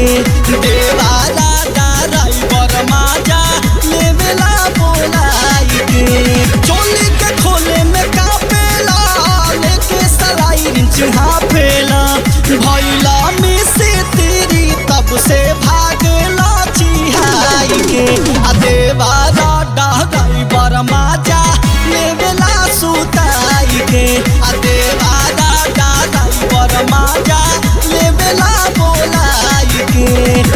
के देवारा ड्राइवर माजा लेवेला बोलाई के चोली के खोले में कापेला लेके सलाई रिंच हाफेला भैला में से तेरी तब से भागेला चिहाई के देवारा ड्राइवर माजा लेवेला सुताई के देवारा ड्राइवर माजा लेवेला बोलाई के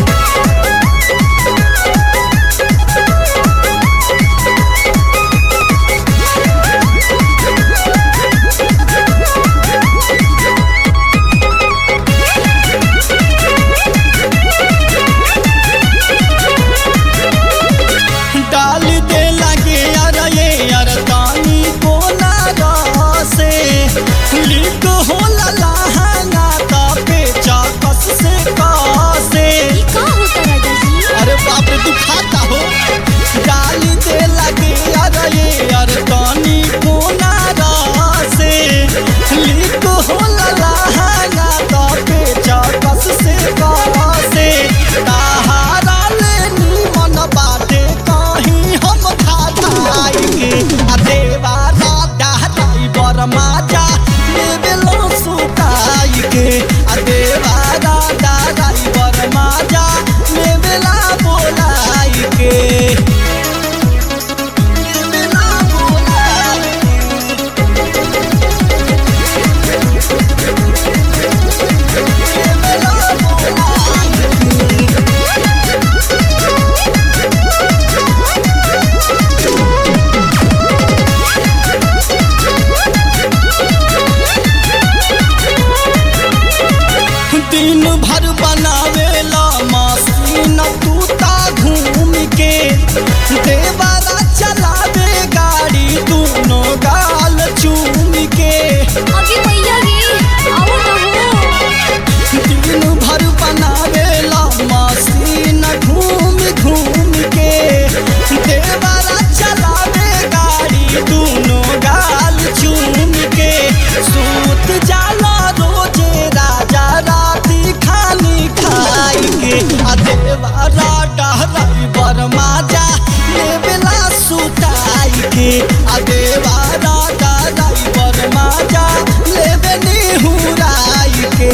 डाल दे लगे यार तानी को ना से लिक हो लहंगा का पेचा कस से कासे का होता राजा जी? अरे बाप रे तू खाता हो डाल दे लगे यार तानी को ना से लिक हो लहंगा का पेचा कस से कासे ताहारा लेनी मन बाटे हम खाई देवारा ड्राइवर माजा लेवेला सुताई के देवारा ड्राइवर माजा लेवेला बोलाई के लेवेला बोलाई लेवेला दिन भर बनावेला मशीन तूता घूम के देवारा चलावे गाड़ी दोनों गाल चूम के अभी भैया रे आओ ना हो। दिन भर बनावेला मशीन घूम घूम के देवारा चलावे गाड़ी दोनों गाल चूम के सूत जाला रोजे राजा राती खानी खाई के देवारा ड्राइवर माजा लेवेला सुताई के देवारा ड्राइवर माजा लेवे निहुराई के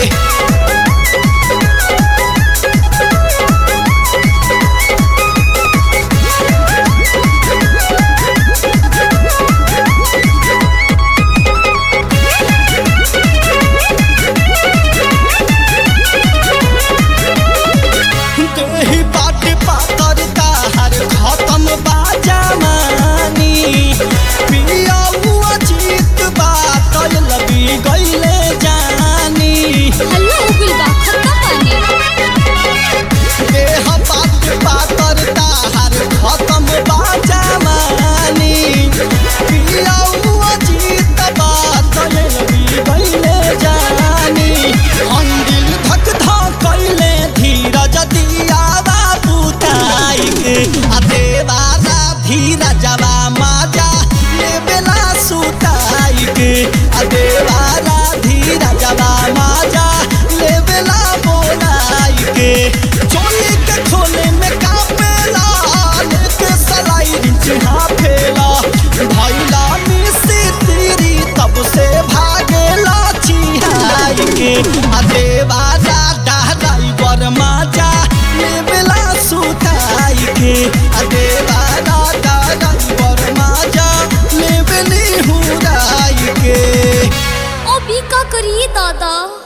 देही बाट पातर ताहर खत्म बाजामानी पिया हुआ जीत बात लबी गईले जानी हल्ला हो गइल बा खत्ता पानी। देह बाट पातर ताहर खत्म बाजामानी पिया हुआ जीत बात लबी गईले जानी अंदिल धक धक कैले धीरज दियावा पुताई के देवारा धीरजवा माजा लेवेला सुताई के देवारा धीरजवा माजा लेवेला बोलाई के चोली के खोले में कापेला लेके सलाई रिंच हाफेला भैला में से तेरी तब से भागेला चिहाई के देवारा ड्राइवर माजा लेवेला सुताई के देवारा ड्राइवर माजा लेवे निहुराई के अभी का करिए दादा?